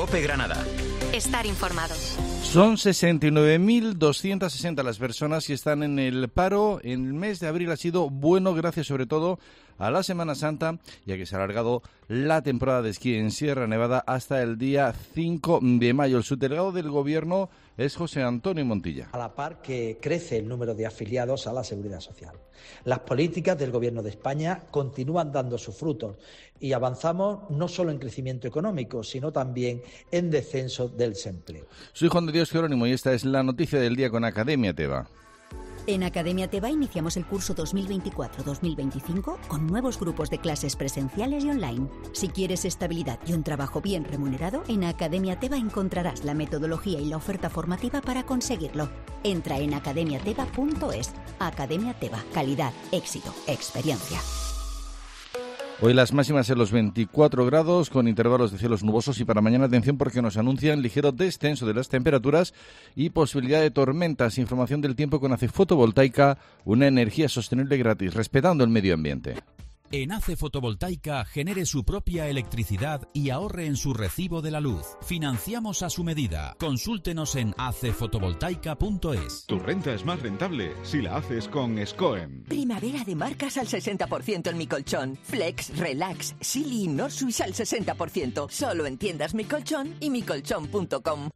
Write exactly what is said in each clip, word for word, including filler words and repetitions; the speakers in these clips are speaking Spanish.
COPE Granada. Estar informado. Son sesenta y nueve mil doscientas sesenta las personas que están en el paro. En el mes de abril ha sido bueno gracias sobre todo a la Semana Santa, ya que se ha alargado la temporada de esquí en Sierra Nevada hasta el día cinco de mayo. El subdelegado del Gobierno es José Antonio Montilla. A la par que crece el número de afiliados a la Seguridad Social. Las políticas del Gobierno de España continúan dando sus frutos y avanzamos no solo en crecimiento económico, sino también en descenso del desempleo. Soy Juan de Dios Jerónimo y esta es la noticia del día con Academia Teva. En Academia Teva iniciamos el curso dos mil veinticuatro dos mil veinticinco con nuevos grupos de clases presenciales y online. Si quieres estabilidad y un trabajo bien remunerado, en Academia Teva encontrarás la metodología y la oferta formativa para conseguirlo. Entra en academia teva punto es. Academia Teva, calidad, éxito, experiencia. Hoy las máximas en los veinticuatro grados con intervalos de cielos nubosos y para mañana atención porque nos anuncian ligero descenso de las temperaturas y posibilidad de tormentas. Información del tiempo con A C E Fotovoltaica, una energía sostenible gratis, respetando el medio ambiente. En A C E Fotovoltaica genere su propia electricidad y ahorre en su recibo de la luz. Financiamos a su medida. Consúltenos en a c e fotovoltaica punto es. Tu renta es más rentable si la haces con SCOEM. Primavera de marcas al sesenta por ciento en Mi Colchón. Flex, Relax, Silly y Norsuis al sesenta por ciento. Solo en tiendas Mi Colchón y mi colchón punto com.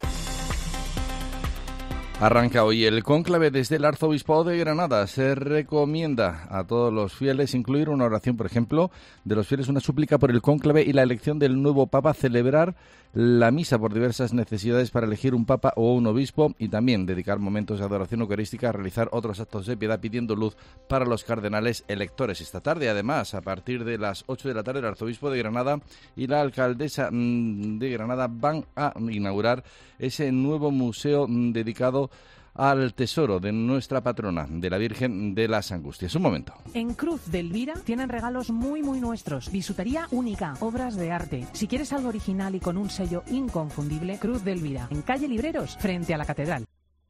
Arranca hoy el cónclave desde el Arzobispado de Granada. Se recomienda a todos los fieles incluir una oración, por ejemplo, de los fieles, una súplica por el cónclave y la elección del nuevo Papa, celebrar la misa por diversas necesidades para elegir un Papa o un obispo y también dedicar momentos de adoración eucarística, realizar otros actos de piedad pidiendo luz para los cardenales electores. Esta tarde, además, a partir de las ocho de la tarde, el Arzobispo de Granada y la alcaldesa de Granada van a inaugurar ese nuevo museo dedicado al tesoro de nuestra patrona, de la Virgen de las Angustias. Un momento. En Cruz de Elvira tienen regalos muy muy nuestros, bisutería única, obras de arte. Si quieres algo original y con un sello inconfundible, Cruz de Elvira, en calle Libreros, frente a la Catedral.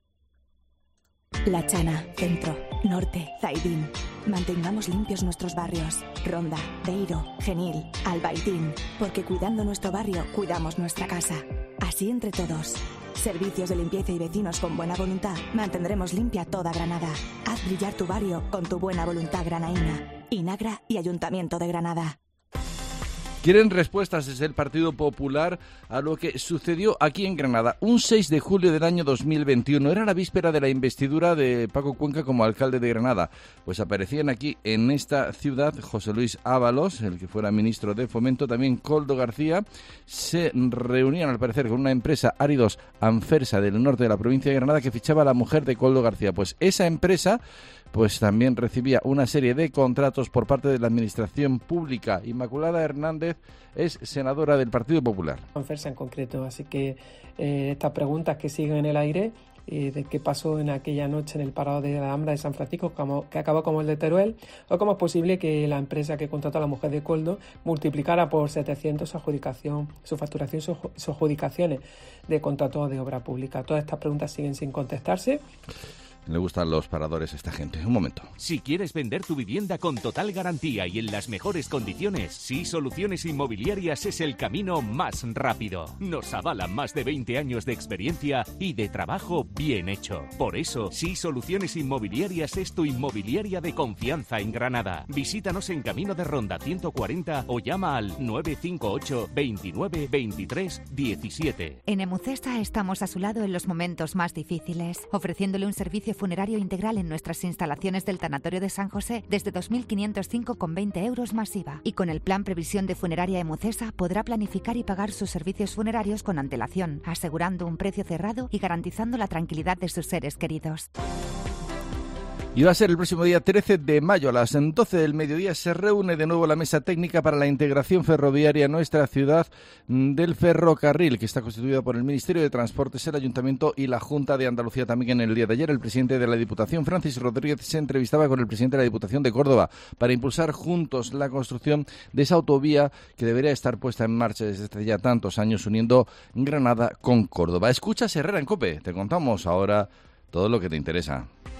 La Chana, Centro, Norte, Zaidín. Mantengamos limpios nuestros barrios. Ronda, Beiro, Genil, Albaidín. Porque cuidando nuestro barrio, cuidamos nuestra casa. Así entre todos. Servicios de limpieza y vecinos con buena voluntad. Mantendremos limpia toda Granada. Haz brillar tu barrio con tu buena voluntad granaína. Inagra y Ayuntamiento de Granada. Quieren respuestas desde el Partido Popular a lo que sucedió aquí en Granada. Un seis de julio del año dos mil veintiuno. Era la víspera de la investidura de Paco Cuenca como alcalde de Granada. Pues aparecían aquí en esta ciudad José Luis Ábalos, el que fuera ministro de Fomento, también Koldo García. Se reunían al parecer con una empresa, Áridos Anfersa, del norte de la provincia de Granada, que fichaba a la mujer de Koldo García. Pues esa empresa pues también recibía una serie de contratos por parte de la Administración Pública. Inmaculada Hernández es senadora del Partido Popular. Anfersa en concreto, así que eh, estas preguntas que siguen en el aire eh, de qué pasó en aquella noche en el parado de la Alhambra de San Francisco, como, que acabó como el de Teruel, o cómo es posible que la empresa que contrató a la mujer de Koldo multiplicara por setecientos su adjudicación, su facturación, sus su adjudicaciones de contratos de obra pública. Todas estas preguntas siguen sin contestarse. Le gustan los paradores a esta gente. Un momento. Si quieres vender tu vivienda con total garantía y en las mejores condiciones, Sí Soluciones Inmobiliarias es el camino más rápido. Nos avalan más de veinte años de experiencia y de trabajo bien hecho. Por eso, Sí Soluciones Inmobiliarias es tu inmobiliaria de confianza en Granada. Visítanos en Camino de Ronda ciento cuarenta o llama al nueve cinco ocho, veintinueve, veintitrés, diecisiete. En Emucesa estamos a su lado en los momentos más difíciles, ofreciéndole un servicio funerario integral en nuestras instalaciones del Tanatorio de San José desde dos mil quinientos cinco con veinte euros más I V A. Y con el plan Previsión de Funeraria Emucesa podrá planificar y pagar sus servicios funerarios con antelación, asegurando un precio cerrado y garantizando la tranquilidad de sus seres queridos. Y va a ser el próximo día trece de mayo a las doce del mediodía. Se reúne de nuevo la mesa técnica para la integración ferroviaria en nuestra ciudad del ferrocarril, que está constituida por el Ministerio de Transportes, el Ayuntamiento y la Junta de Andalucía. También en el día de ayer el presidente de la Diputación, Francis Rodríguez, se entrevistaba con el presidente de la Diputación de Córdoba para impulsar juntos la construcción de esa autovía que debería estar puesta en marcha desde hace ya tantos años, uniendo Granada con Córdoba. Escuchas Herrera en COPE. Te contamos ahora todo lo que te interesa.